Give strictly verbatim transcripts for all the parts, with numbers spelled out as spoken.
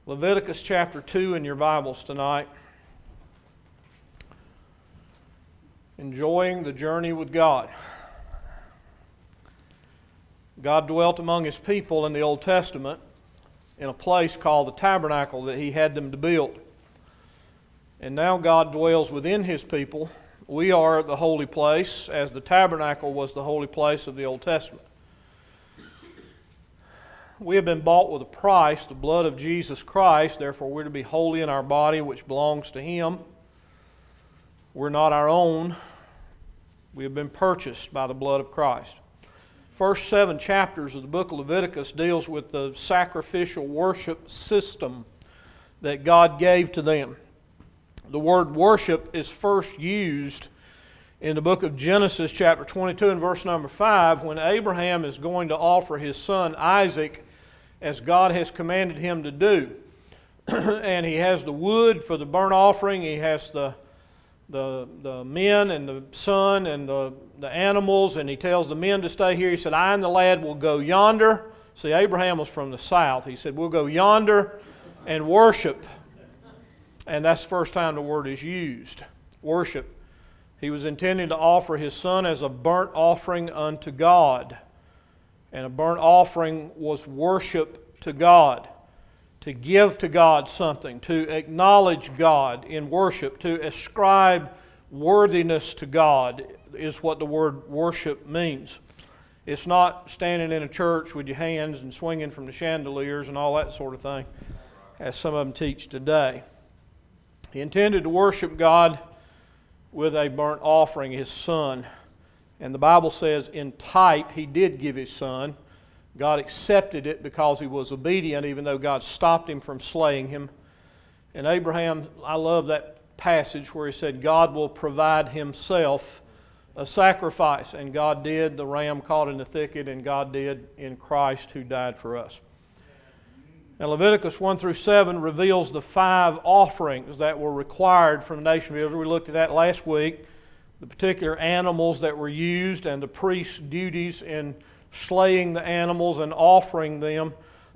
Leviticus chapter two in your Bibles tonight. Enjoying the journey with God. God dwelt among His people in the Old Testament in a place called the tabernacle that He had them to build. And now God dwells within His people. We are the holy place, as the tabernacle was the holy place of the Old Testament. We have been bought with a price, the blood of Jesus Christ. Therefore, we're to be holy in our body, which belongs to Him. We're not our own. We have been purchased by the blood of Christ. First seven chapters of the book of Leviticus deals with the sacrificial worship system that God gave to them. The word worship is first used in the book of Genesis chapter twenty-two and verse number five when Abraham is going to offer his son Isaac as God has commanded him to do. And he has the wood for the burnt offering, he has the The, the men and the son and the, the animals, and he tells the men to stay here. He said, I and the lad will go yonder. See, Abraham was from the south. He said, we'll go yonder and worship. And that's the first time the word is used, worship. He was intending to offer his son as a burnt offering unto God. And a burnt offering was worship to God. To give to God something, to acknowledge God in worship, to ascribe worthiness to God is what the word worship means. It's not standing in a church with your hands and swinging from the chandeliers and all that sort of thing, as some of them teach today. He intended to worship God with a burnt offering, His Son. And the Bible says in type He did give His Son. God accepted it because he was obedient, even though God stopped him from slaying him. And Abraham, I love that passage where he said, God will provide Himself a sacrifice. And God did. The ram caught in the thicket, and God did in Christ who died for us. Now Leviticus one through seven reveals the five offerings that were required from the nation of Israel. We looked at that last week. The particular animals that were used and the priest's duties in slaying the animals and offering them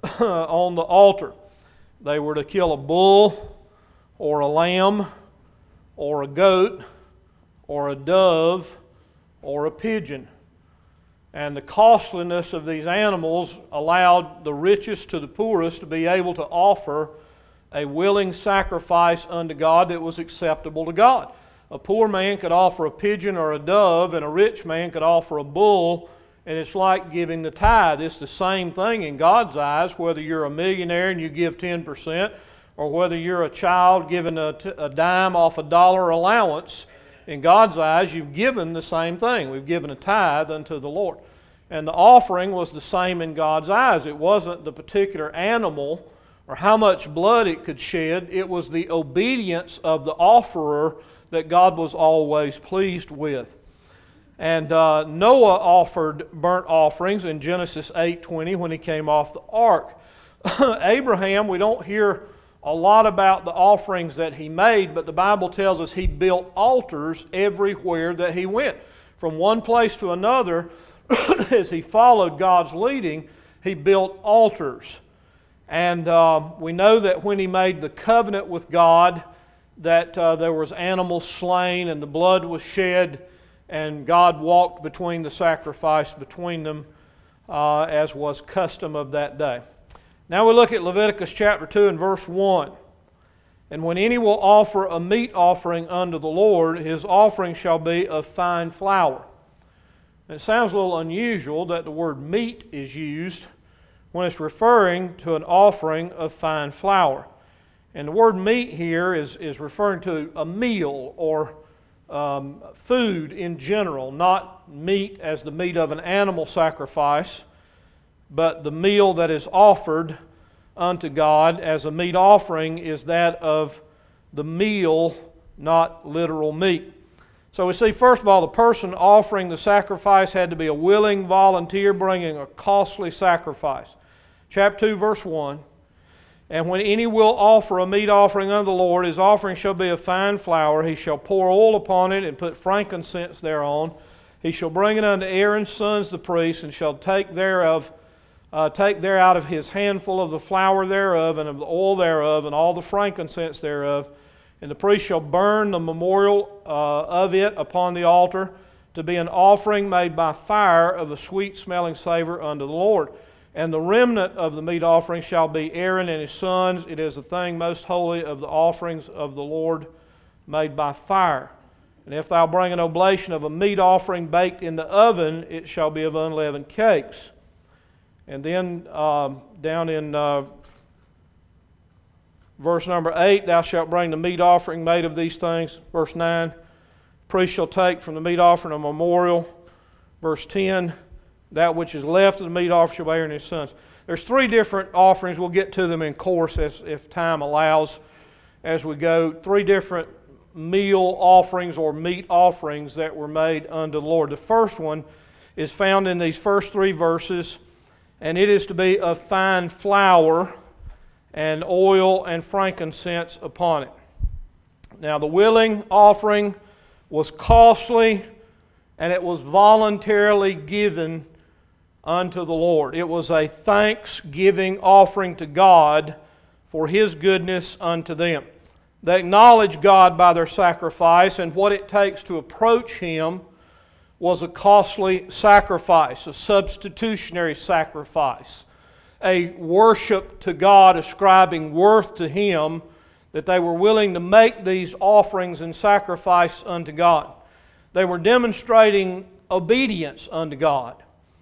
on the altar. They were to kill a bull or a lamb or a goat or a dove or a pigeon. And the costliness of these animals allowed the richest to the poorest to be able to offer a willing sacrifice unto God that was acceptable to God. A poor man could offer a pigeon or a dove, and a rich man could offer a bull. And it's like giving the tithe. It's the same thing in God's eyes, whether you're a millionaire and you give ten percent, or whether you're a child giving a, t- a dime off a dollar allowance. In God's eyes, you've given the same thing. We've given a tithe unto the Lord. And the offering was the same in God's eyes. It wasn't the particular animal or how much blood it could shed. It was the obedience of the offerer that God was always pleased with. And uh, Noah offered burnt offerings in Genesis eight twenty when he came off the ark. Abraham, we don't hear a lot about the offerings that he made, but the Bible tells us he built altars everywhere that he went. From one place to another, as he followed God's leading, he built altars. And uh, we know that when he made the covenant with God, that uh, there was animals slain and the blood was shed, and God walked between the sacrifice between them, uh, as was custom of that day. Now we look at Leviticus chapter two and verse one. And when any will offer a meat offering unto the Lord, his offering shall be of fine flour. And it sounds a little unusual that the word meat is used when it's referring to an offering of fine flour. And the word meat here is, is referring to a meal or Um, food in general, not meat as the meat of an animal sacrifice, but the meal that is offered unto God as a meat offering is that of the meal, not literal meat. So we see, first of all, the person offering the sacrifice had to be a willing volunteer bringing a costly sacrifice. Chapter two, verse one. And when any will offer a meat offering unto the Lord, his offering shall be of fine flour. He shall pour oil upon it and put frankincense thereon. He shall bring it unto Aaron's sons the priests, and shall take thereof uh, take there out of his handful of the flour thereof, and of the oil thereof, and all the frankincense thereof. And the priest shall burn the memorial uh, of it upon the altar, to be an offering made by fire of a sweet-smelling savor unto the Lord. And the remnant of the meat offering shall be Aaron and his sons. It is a thing most holy of the offerings of the Lord made by fire. And if thou bring an oblation of a meat offering baked in the oven, it shall be of unleavened cakes. And then um, down in uh, verse number eight, thou shalt bring the meat offering made of these things. Verse nine, priest shall take from the meat offering a memorial. Verse ten, that which is left of the meat offering shall be Aaron and his sons. There's three different offerings. We'll get to them in course as if time allows as we go. Three different meal offerings or meat offerings that were made unto the Lord. The first one is found in these first three verses, and it is to be of fine flour and oil and frankincense upon it. Now the willing offering was costly, and it was voluntarily given unto the Lord. It was a thanksgiving offering to God for His goodness unto them. They acknowledged God by their sacrifice, and what it takes to approach Him was a costly sacrifice, a substitutionary sacrifice, a worship to God ascribing worth to Him, that they were willing to make these offerings and sacrifice unto God. They were demonstrating obedience unto God.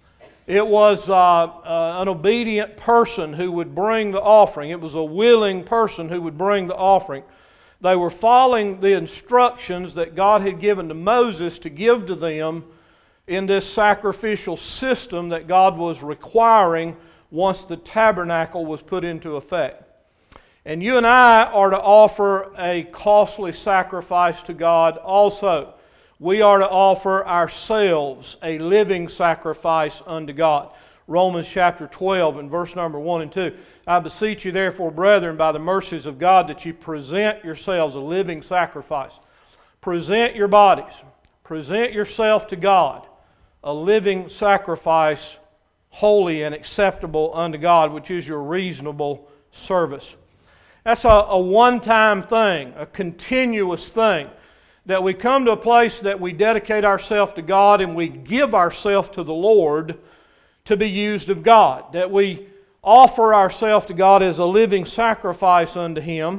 It was uh, uh, an obedient person who would bring the offering. It was a willing person who would bring the offering. They were following the instructions that God had given to Moses to give to them in this sacrificial system that God was requiring once the tabernacle was put into effect. And you and I are to offer a costly sacrifice to God also. We are to offer ourselves a living sacrifice unto God. Romans chapter twelve and verse number one and two. I beseech you therefore, brethren, by the mercies of God, that you present yourselves a living sacrifice. Present your bodies. Present yourself to God, a living sacrifice, holy and acceptable unto God, which is your reasonable service. That's a, a one-time thing, a continuous thing, that we come to a place that we dedicate ourselves to God and we give ourselves to the Lord to be used of God, that we offer ourselves to God as a living sacrifice unto Him,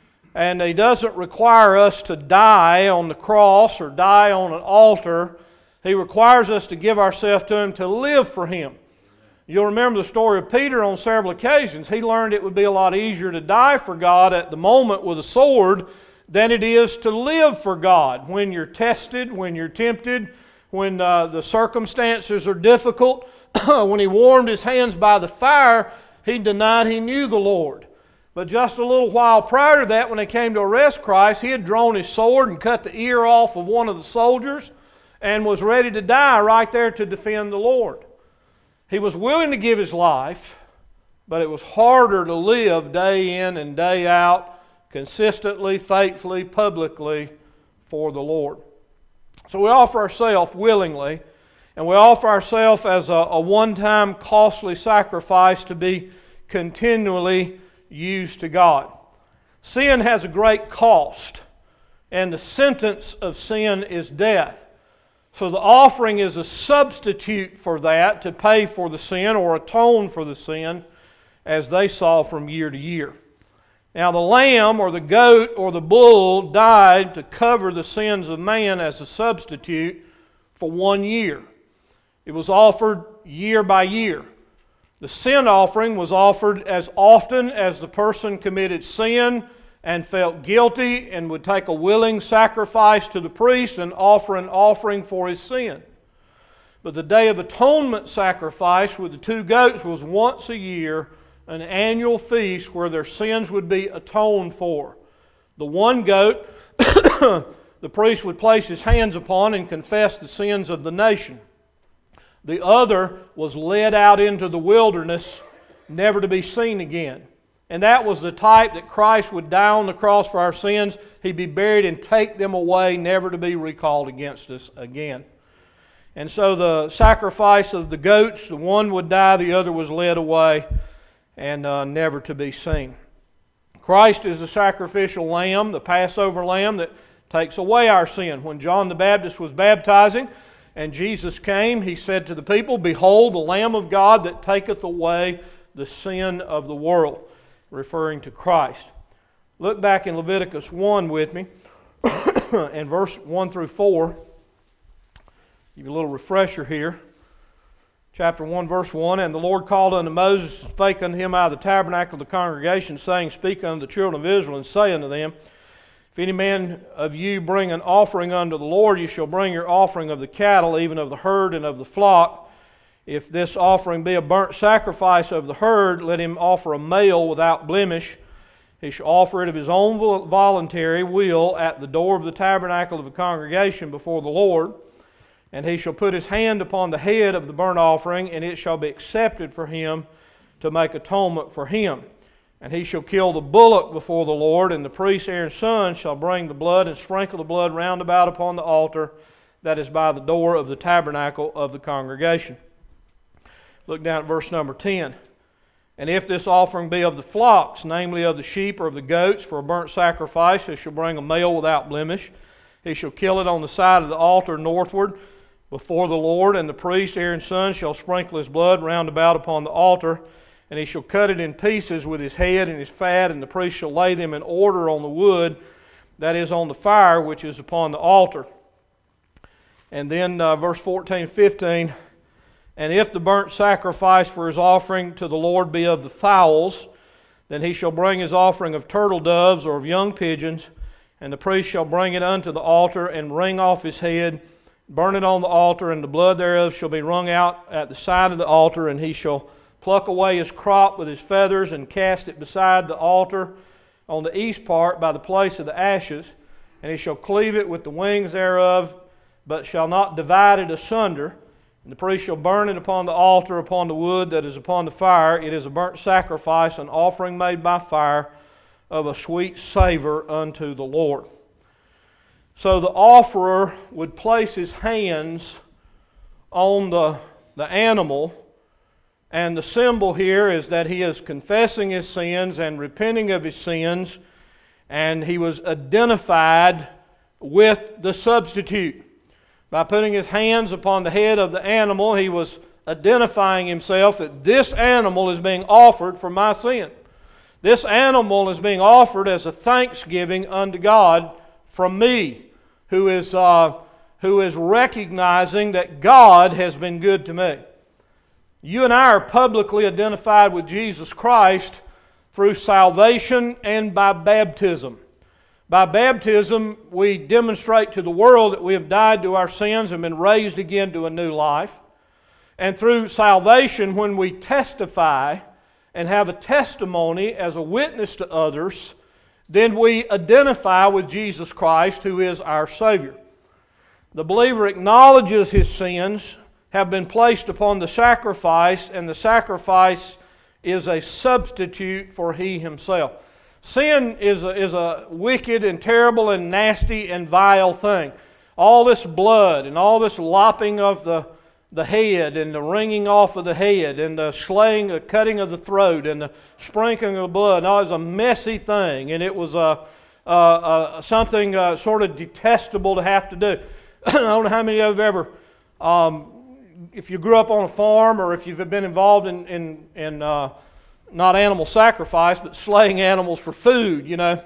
and He doesn't require us to die on the cross or die on an altar. He requires us to give ourselves to Him, to live for Him. You'll remember the story of Peter on several occasions. He learned it would be a lot easier to die for God at the moment with a sword than it is to live for God when you're tested, when you're tempted, when uh, the circumstances are difficult. When he warmed his hands by the fire, he denied he knew the Lord. But just a little while prior to that, when they came to arrest Christ, he had drawn his sword and cut the ear off of one of the soldiers and was ready to die right there to defend the Lord. He was willing to give his life, but it was harder to live day in and day out, consistently, faithfully, publicly for the Lord. So we offer ourselves willingly, and we offer ourselves as a, a one-time costly sacrifice to be continually used to God. Sin has a great cost, and the sentence of sin is death. So the offering is a substitute for that, to pay for the sin or atone for the sin, as they saw from year to year. Now the lamb or the goat or the bull died to cover the sins of man as a substitute for one year. It was offered year by year. The sin offering was offered as often as the person committed sin and felt guilty and would take a willing sacrifice to the priest and offer an offering for his sin. But the Day of Atonement sacrifice with the two goats was once a year, an annual feast where their sins would be atoned for. The one goat the priest would place his hands upon and confess the sins of the nation. The other was led out into the wilderness, never to be seen again. And that was the type that Christ would die on the cross for our sins. He'd be buried and take them away, never to be recalled against us again. And so the sacrifice of the goats, the one would die, the other was led away and uh, never to be seen. Christ is the sacrificial lamb, the Passover lamb that takes away our sin. When John the Baptist was baptizing and Jesus came, he said to the people, "Behold, the Lamb of God that taketh away the sin of the world," referring to Christ. Look back in Leviticus one with me, and verse one through four. Give you a little refresher here. Chapter one, verse one, "And the Lord called unto Moses, and spake unto him out of the tabernacle of the congregation, saying, Speak unto the children of Israel, and say unto them, If any man of you bring an offering unto the Lord, you shall bring your offering of the cattle, even of the herd and of the flock. If this offering be a burnt sacrifice of the herd, let him offer a male without blemish. He shall offer it of his own voluntary will at the door of the tabernacle of the congregation before the Lord. And he shall put his hand upon the head of the burnt offering, and it shall be accepted for him to make atonement for him. And he shall kill the bullock before the Lord, and the priest Aaron's son shall bring the blood and sprinkle the blood round about upon the altar that is by the door of the tabernacle of the congregation." Look down at verse number ten. "And if this offering be of the flocks, namely of the sheep or of the goats, for a burnt sacrifice, he shall bring a male without blemish. He shall kill it on the side of the altar northward before the Lord, and the priest Aaron's son shall sprinkle his blood round about upon the altar, and he shall cut it in pieces with his head and his fat, and the priest shall lay them in order on the wood that is on the fire which is upon the altar." And then uh, verse fourteen and fifteen, "And if the burnt sacrifice for his offering to the Lord be of the fowls, then he shall bring his offering of turtle doves or of young pigeons, and the priest shall bring it unto the altar, and wring off his head, burn it on the altar, and the blood thereof shall be wrung out at the side of the altar, and he shall pluck away his crop with his feathers, and cast it beside the altar on the east part by the place of the ashes, and he shall cleave it with the wings thereof, but shall not divide it asunder. And the priest shall burn it upon the altar upon the wood that is upon the fire. It is a burnt sacrifice, an offering made by fire, of a sweet savor unto the Lord." So the offerer would place his hands on the, the animal, and the symbol here is that he is confessing his sins and repenting of his sins, and he was identified with the substitute. By putting his hands upon the head of the animal, he was identifying himself that this animal is being offered for my sin. This animal is being offered as a thanksgiving unto God from me, who is, uh, who is recognizing that God has been good to me. You and I are publicly identified with Jesus Christ through salvation and by baptism. By baptism, we demonstrate to the world that we have died to our sins and been raised again to a new life. And through salvation, when we testify and have a testimony as a witness to others, then we identify with Jesus Christ, who is our Savior. The believer acknowledges his sins have been placed upon the sacrifice, and the sacrifice is a substitute for he himself. Sin is a, is a wicked and terrible and nasty and vile thing. All this blood and all this lopping of the, the head and the wringing off of the head and the slaying, the cutting of the throat and the sprinkling of blood, no, it was a messy thing, and it was a, a, a, something uh, sort of detestable to have to do. I don't know how many of you have ever, um, if you grew up on a farm or if you've been involved in, in, in uh, not animal sacrifice, but slaying animals for food, you know.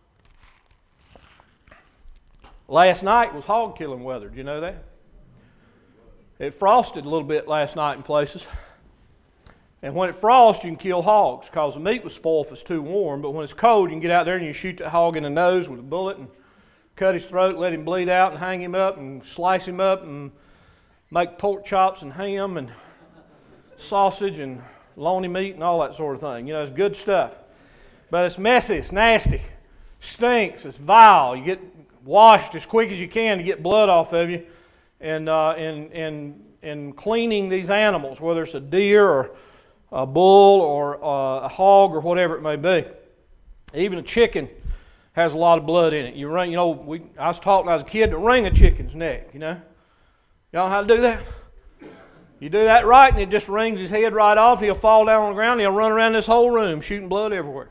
Last night was hog killing weather. Did you know that? It frosted a little bit last night in places. And when it frosts, you can kill hogs because the meat was spoiled if it's too warm. But when it's cold, you can get out there and you shoot that hog in the nose with a bullet and cut his throat, let him bleed out, and hang him up and slice him up and make pork chops and ham and sausage and loiny meat and all that sort of thing. You know, it's good stuff. But it's messy, it's nasty, stinks, it's vile. You get washed as quick as you can to get blood off of you and uh, in, in, in cleaning these animals, whether it's a deer or a bull or uh, a hog or whatever it may be. Even a chicken has a lot of blood in it. You, run, you know, we, I was taught when I was a kid to wring a chicken's neck, you know. Y'all know how to do that? You do that right and it just rings his head right off. He'll fall down on the ground and he'll run around this whole room shooting blood everywhere.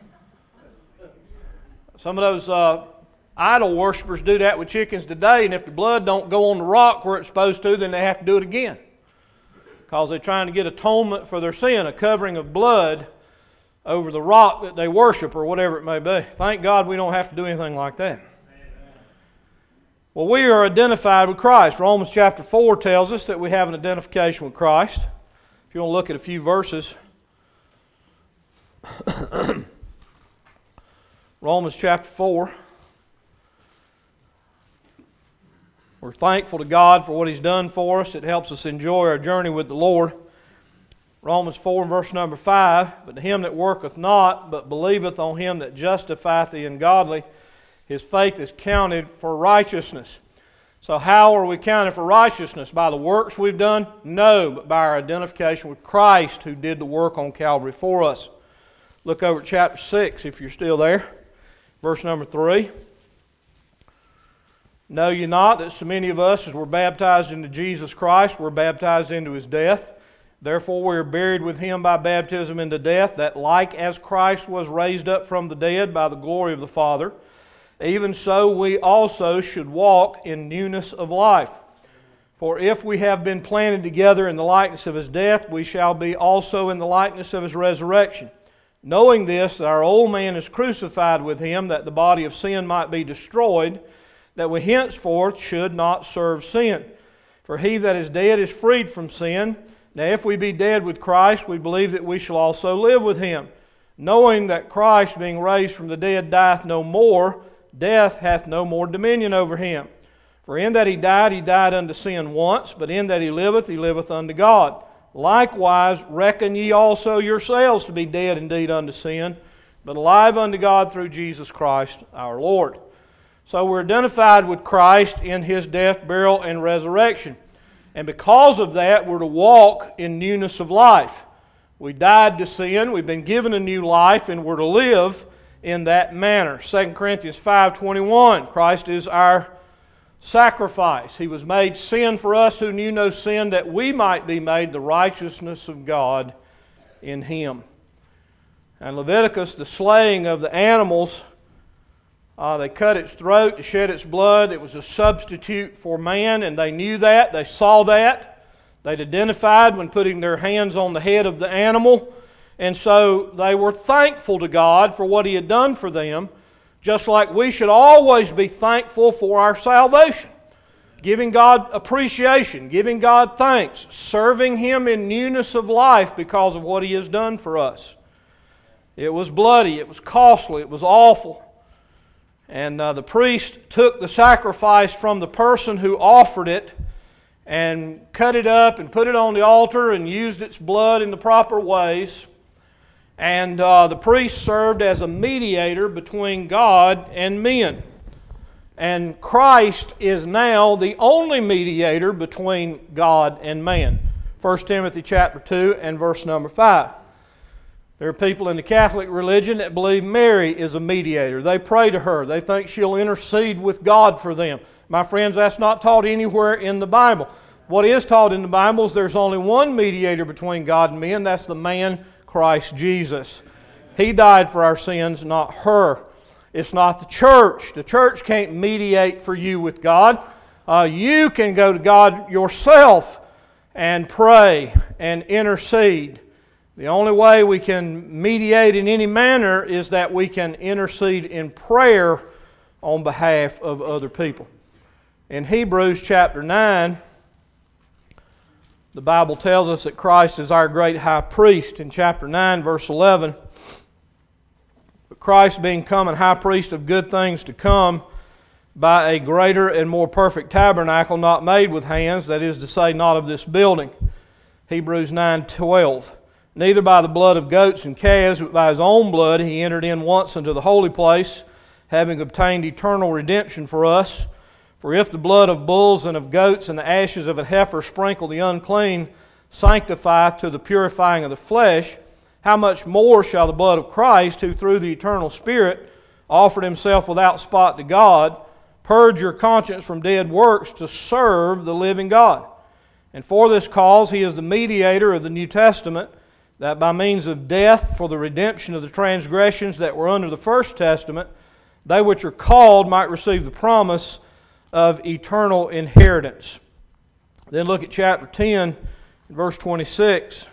Some of those uh, idol worshipers do that with chickens today, and if the blood don't go on the rock where it's supposed to, then they have to do it again. Because they're trying to get atonement for their sin, a covering of blood over the rock that they worship or whatever it may be. Thank God we don't have to do anything like that. Well, we are identified with Christ. Romans chapter four tells us that we have an identification with Christ. If you want to look at a few verses. Romans chapter four. We're thankful to God for what He's done for us. It helps us enjoy our journey with the Lord. Romans four and verse number five. But to him that worketh not, but believeth on Him that justifieth the ungodly, his faith is counted for righteousness. So how are we counted for righteousness? By the works we've done? No, but by our identification with Christ who did the work on Calvary for us. Look over at chapter six if you're still there. Verse number three. Know ye not that so many of us as were baptized into Jesus Christ were baptized into His death? Therefore we are buried with Him by baptism into death, that like as Christ was raised up from the dead by the glory of the Father, even so we also should walk in newness of life. For if we have been planted together in the likeness of His death, we shall be also in the likeness of His resurrection. Knowing this, that our old man is crucified with Him, that the body of sin might be destroyed, that we henceforth should not serve sin. For he that is dead is freed from sin. Now if we be dead with Christ, we believe that we shall also live with Him. Knowing that Christ, being raised from the dead, dieth no more, death hath no more dominion over Him. For in that He died, He died unto sin once, but in that He liveth, He liveth unto God. Likewise, reckon ye also yourselves to be dead indeed unto sin, but alive unto God through Jesus Christ our Lord. So we're identified with Christ in His death, burial, and resurrection. And because of that, we're to walk in newness of life. We died to sin, we've been given a new life, and we're to live in that manner. Second Corinthians five twenty-one, Christ is our sacrifice. He was made sin for us who knew no sin, that we might be made the righteousness of God in Him. And Leviticus, the slaying of the animals, uh, they cut its throat to shed its blood. It was a substitute for man, and they knew that. They saw that. They'd identified when putting their hands on the head of the animal. And so they were thankful to God for what He had done for them, just like we should always be thankful for our salvation. Giving God appreciation, giving God thanks, serving Him in newness of life because of what He has done for us. It was bloody, it was costly, it was awful. And uh, the priest took the sacrifice from the person who offered it and cut it up and put it on the altar and used its blood in the proper ways. And uh, the priest served as a mediator between God and men. And Christ is now the only mediator between God and man. First Timothy chapter two and verse number five. There are people in the Catholic religion that believe Mary is a mediator. They pray to her. They think she'll intercede with God for them. My friends, that's not taught anywhere in the Bible. What is taught in the Bible is there's only one mediator between God and men. That's the man Christ Jesus. He died for our sins, not her. It's not the church. The church can't mediate for you with God. Uh, you can go to God yourself and pray and intercede. The only way we can mediate in any manner is that we can intercede in prayer on behalf of other people. In Hebrews chapter nine, the Bible tells us that Christ is our great high priest. In chapter nine, verse eleven, but Christ being come and high priest of good things to come, by a greater and more perfect tabernacle, not made with hands, that is to say, not of this building. Hebrews nine twelve. Neither by the blood of goats and calves, but by His own blood He entered in once into the holy place, having obtained eternal redemption for us. For if the blood of bulls and of goats and the ashes of a heifer sprinkle the unclean sanctifieth to the purifying of the flesh, how much more shall the blood of Christ, who through the eternal Spirit offered Himself without spot to God, Purge your conscience from dead works to serve the living God. And for this cause He is the mediator of the New Testament, that by means of death for the redemption of the transgressions that were under the first testament, they which are called might receive the promise of eternal inheritance. Then look at chapter ten, verse twenty-six.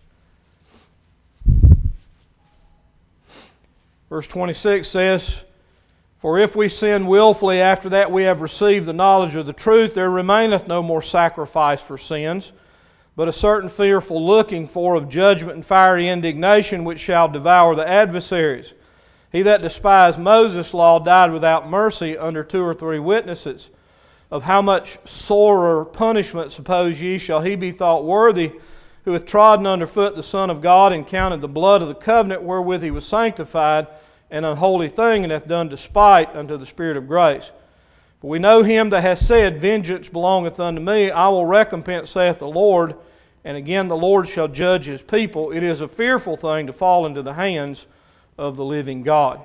Verse twenty-six says, For if we sin willfully after that we have received the knowledge of the truth, there remaineth no more sacrifice for sins, but a certain fearful looking for of judgment and fiery indignation which shall devour the adversaries. He that despised Moses' law died without mercy under two or three witnesses. Of how much sorer punishment, suppose ye, shall he be thought worthy, who hath trodden under foot the Son of God, and counted the blood of the covenant wherewith he was sanctified an unholy thing, and hath done despite unto the Spirit of grace? For we know him that hath said, Vengeance belongeth unto me, I will recompense, saith the Lord. And again the Lord shall judge His people. It is a fearful thing to fall into the hands of the living God.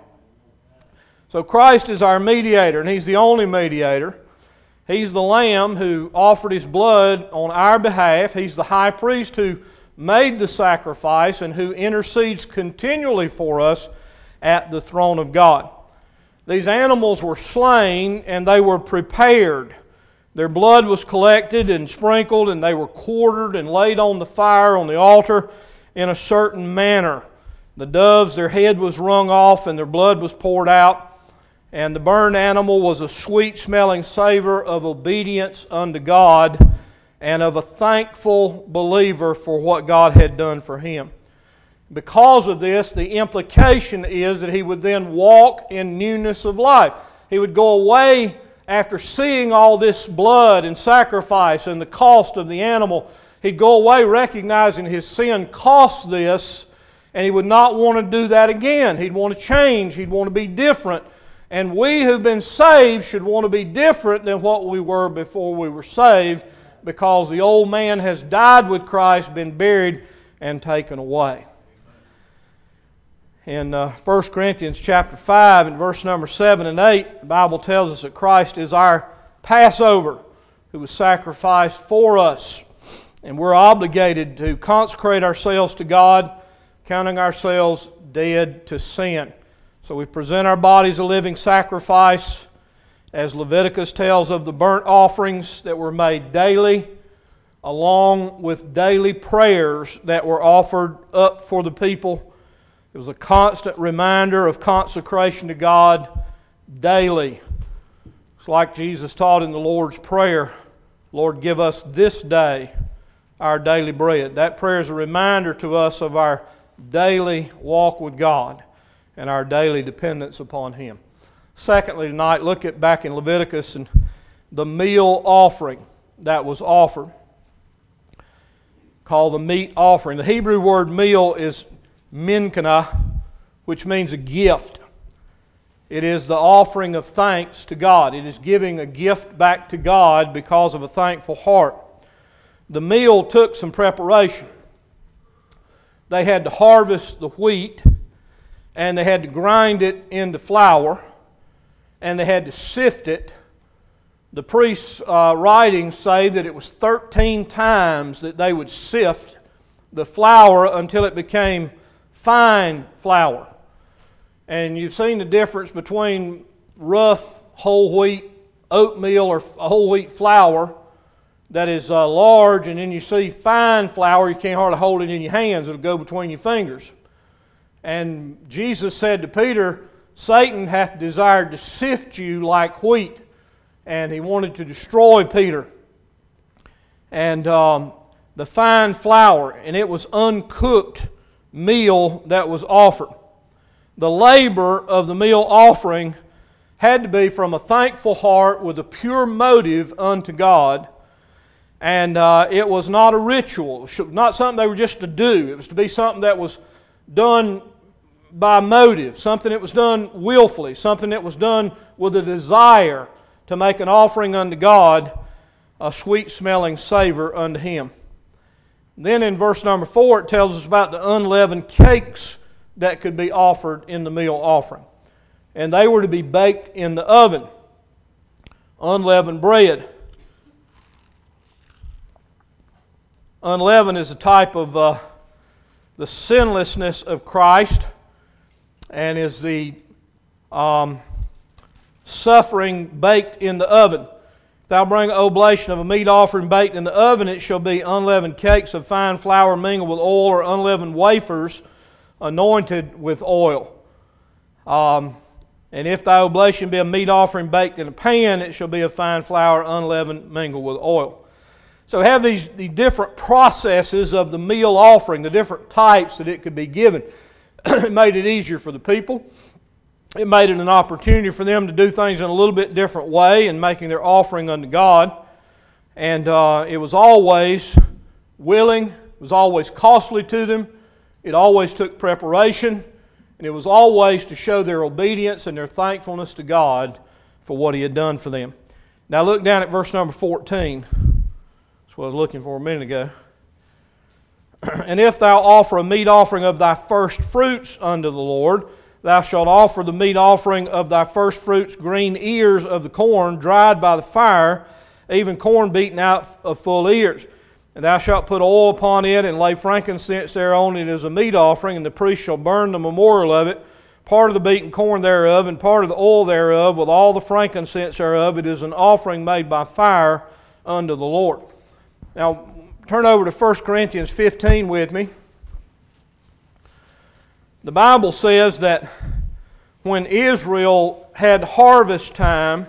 So Christ is our mediator, and He's the only mediator. He's the Lamb who offered His blood on our behalf. He's the high priest who made the sacrifice and who intercedes continually for us at the throne of God. These animals were slain and they were prepared. Their blood was collected and sprinkled, and they were quartered and laid on the fire on the altar in a certain manner. The doves, their head was wrung off and their blood was poured out. And the burned animal was a sweet-smelling savor of obedience unto God and of a thankful believer for what God had done for him. Because of this, the implication is that he would then walk in newness of life. He would go away after seeing all this blood and sacrifice and the cost of the animal. He'd go away recognizing his sin cost this, and he would not want to do that again. He'd want to change. He'd want to be different. And we who've been saved should want to be different than what we were before we were saved, because the old man has died with Christ, been buried, and taken away. In uh, First Corinthians chapter five and verse number seven and eight, the Bible tells us that Christ is our Passover, who was sacrificed for us. And we're obligated to consecrate ourselves to God, counting ourselves dead to sin. So we present our bodies a living sacrifice, as Leviticus tells of the burnt offerings that were made daily, along with daily prayers that were offered up for the people. It was a constant reminder of consecration to God daily. It's like Jesus taught in the Lord's Prayer, Lord, give us this day our daily bread. That prayer is a reminder to us of our daily walk with God and our daily dependence upon Him. Secondly, tonight, look at back in Leviticus and the meal offering that was offered, called the meat offering. The Hebrew word meal is minkana, which means a gift. It is the offering of thanks to God. It is giving a gift back to God because of a thankful heart. The meal took some preparation. They had to harvest the wheat, and they had to grind it into flour, and they had to sift it. The priests' uh, writings say that it was thirteen times that they would sift the flour until it became fine flour. And you've seen the difference between rough whole wheat oatmeal or whole wheat flour that is uh, large, and then you see fine flour, you can't hardly hold it in your hands, it'll go between your fingers. And Jesus said to Peter, Satan hath desired to sift you like wheat, and he wanted to destroy Peter. And um, the fine flour, and it was uncooked meal that was offered. The labor of the meal offering had to be from a thankful heart with a pure motive unto God. And uh, it was not a ritual. It was not something they were just to do. It was to be something that was done by motive, something that was done willfully, something that was done with a desire to make an offering unto God, a sweet-smelling savor unto Him. Then in verse number four, it tells us about the unleavened cakes that could be offered in the meal offering. And they were to be baked in the oven. unleavened bread. Unleavened is a type of uh, the sinlessness of Christ, and is the um, suffering baked in the oven. If thou bring an oblation of a meat offering baked in the oven, it shall be unleavened cakes of fine flour mingled with oil, or unleavened wafers anointed with oil. Um, and if thy oblation be a meat offering baked in a pan, it shall be of fine flour unleavened mingled with oil. So we have these, these different processes of the meal offering, the different types that it could be given. It made it easier for the people. It made it an opportunity for them to do things in a little bit different way in making their offering unto God. And uh, it was always willing, it was always costly to them, it always took preparation, and it was always to show their obedience and their thankfulness to God for what He had done for them. Now look down at verse number fourteen. That's what I was looking for a minute ago. And if thou offer a meat offering of thy first fruits unto the Lord, thou shalt offer the meat offering of thy first fruits green ears of the corn, dried by the fire, even corn beaten out of full ears. And thou shalt put oil upon it, and lay frankincense thereon. It is a meat offering, and the priest shall burn the memorial of it, part of the beaten corn thereof, and part of the oil thereof, with all the frankincense thereof. It is an offering made by fire unto the Lord. Now, turn over to First Corinthians fifteen with me. The Bible says that when Israel had harvest time,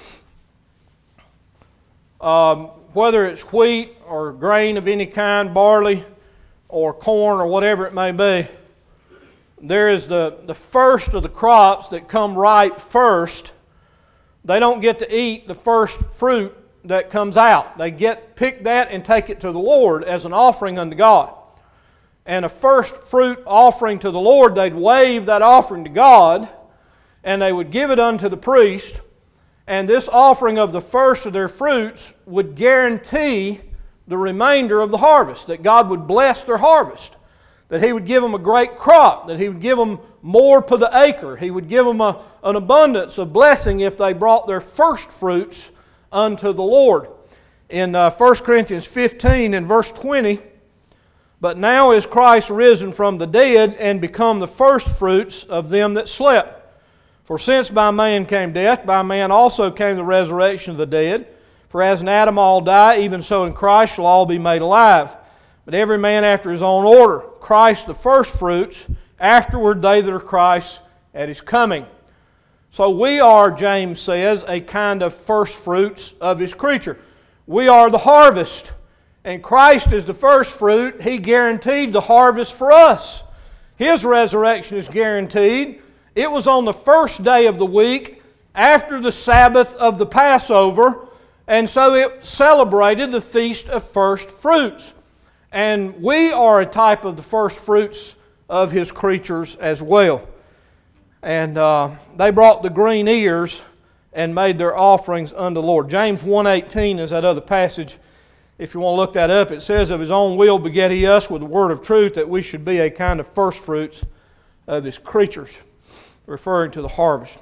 um, whether it's wheat or grain of any kind, barley or corn or whatever it may be, there is the, the first of the crops that come ripe first. They don't get to eat the first fruit that comes out. They get pick that and take it to the Lord as an offering unto God. And a first fruit offering to the Lord, they'd wave that offering to God, and they would give it unto the priest, and this offering of the first of their fruits would guarantee the remainder of the harvest, that God would bless their harvest, that He would give them a great crop, that He would give them more per the acre, He would give them a, an abundance of blessing if they brought their first fruits unto the Lord. In uh, First Corinthians fifteen and verse twenty, but now is Christ risen from the dead, and become the firstfruits of them that slept. For since by man came death, by man also came the resurrection of the dead. For as in Adam all die, even so in Christ shall all be made alive. But every man after his own order. Christ the firstfruits, afterward they that are Christ's at His coming. So we are, James says, a kind of firstfruits of His creature. We are the harvest. And Christ is the first fruit. He guaranteed the harvest for us. His resurrection is guaranteed. It was on the first day of the week after the Sabbath of the Passover, and so it celebrated the Feast of First Fruits. And we are a type of the first fruits of His creatures as well. And uh, they brought the green ears and made their offerings unto the Lord. James one eighteen is that other passage. If you want to look that up, it says, of His own will begat He us with the word of truth, that we should be a kind of first fruits of His creatures, referring to the harvest.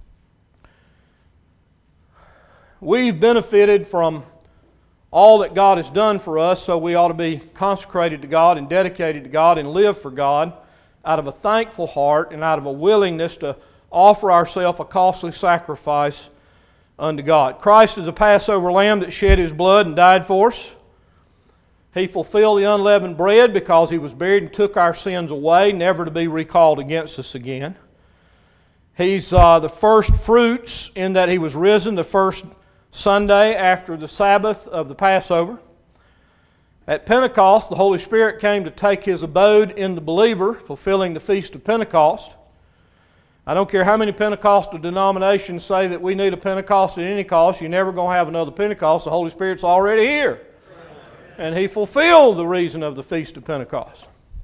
We've benefited from all that God has done for us, so we ought to be consecrated to God and dedicated to God and live for God out of a thankful heart and out of a willingness to offer ourselves a costly sacrifice unto God. Christ is a Passover lamb that shed His blood and died for us. He fulfilled the unleavened bread because He was buried and took our sins away, never to be recalled against us again. He's uh, the first fruits in that He was risen the first Sunday after the Sabbath of the Passover. At Pentecost, the Holy Spirit came to take His abode in the believer, fulfilling the Feast of Pentecost. I don't care how many Pentecostal denominations say that we need a Pentecost at any cost. You're never going to have another Pentecost. The Holy Spirit's already here. And He fulfilled the reason of the Feast of Pentecost.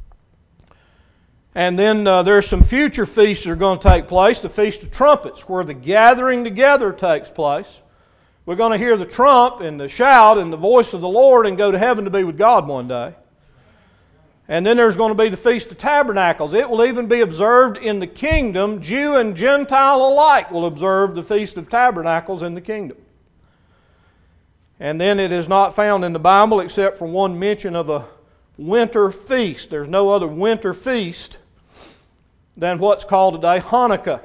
And then uh, there's some future feasts that are going to take place. The Feast of Trumpets, where the gathering together takes place. We're going to hear the trump and the shout and the voice of the Lord and go to heaven to be with God one day. And then there's going to be the Feast of Tabernacles. It will even be observed in the kingdom. Jew and Gentile alike will observe the Feast of Tabernacles in the kingdom. And then it is not found in the Bible except for one mention of a winter feast. There's no other winter feast than what's called today Hanukkah,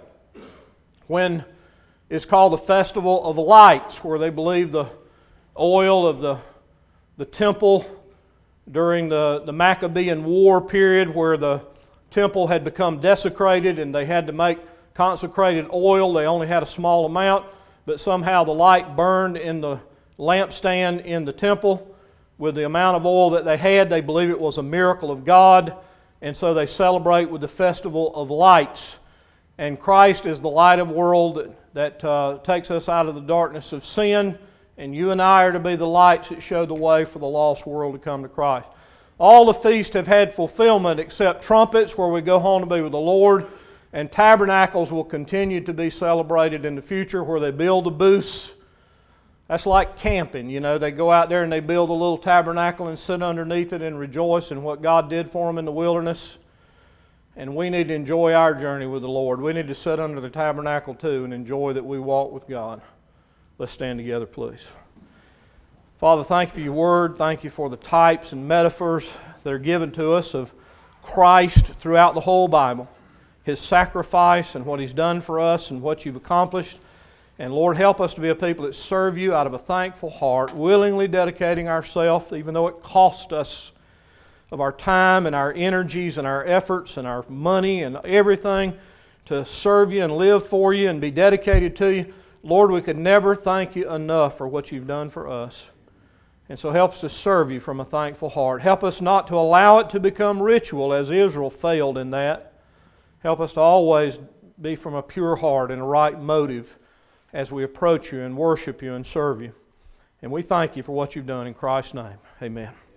when it's called the Festival of Lights, where they believe the oil of the, the temple during the, the Maccabean War period, where the temple had become desecrated and they had to make consecrated oil. They only had a small amount, but somehow the light burned in the lampstand in the temple. With the amount of oil that they had, they believe it was a miracle of God, and so they celebrate with the Festival of Lights. And Christ is the light of the world that, that uh, takes us out of the darkness of sin, and you and I are to be the lights that show the way for the lost world to come to Christ. All the feasts have had fulfillment except trumpets, where we go home to be with the Lord, and tabernacles will continue to be celebrated in the future, where they build the booths. That's like camping, you know. They go out there and they build a little tabernacle and sit underneath it and rejoice in what God did for them in the wilderness. And we need to enjoy our journey with the Lord. We need to sit under the tabernacle too and enjoy that we walk with God. Let's stand together, please. Father, thank you for your word. Thank you for the types and metaphors that are given to us of Christ throughout the whole Bible. His sacrifice and what He's done for us and what You've accomplished. And Lord, help us to be a people that serve You out of a thankful heart, willingly dedicating ourselves, even though it cost us of our time and our energies and our efforts and our money and everything, to serve You and live for You and be dedicated to You. Lord, we could never thank You enough for what You've done for us. And so help us to serve You from a thankful heart. Help us not to allow it to become ritual, as Israel failed in that. Help us to always be from a pure heart and a right motive as we approach You and worship You and serve You. And we thank You for what You've done in Christ's name. Amen.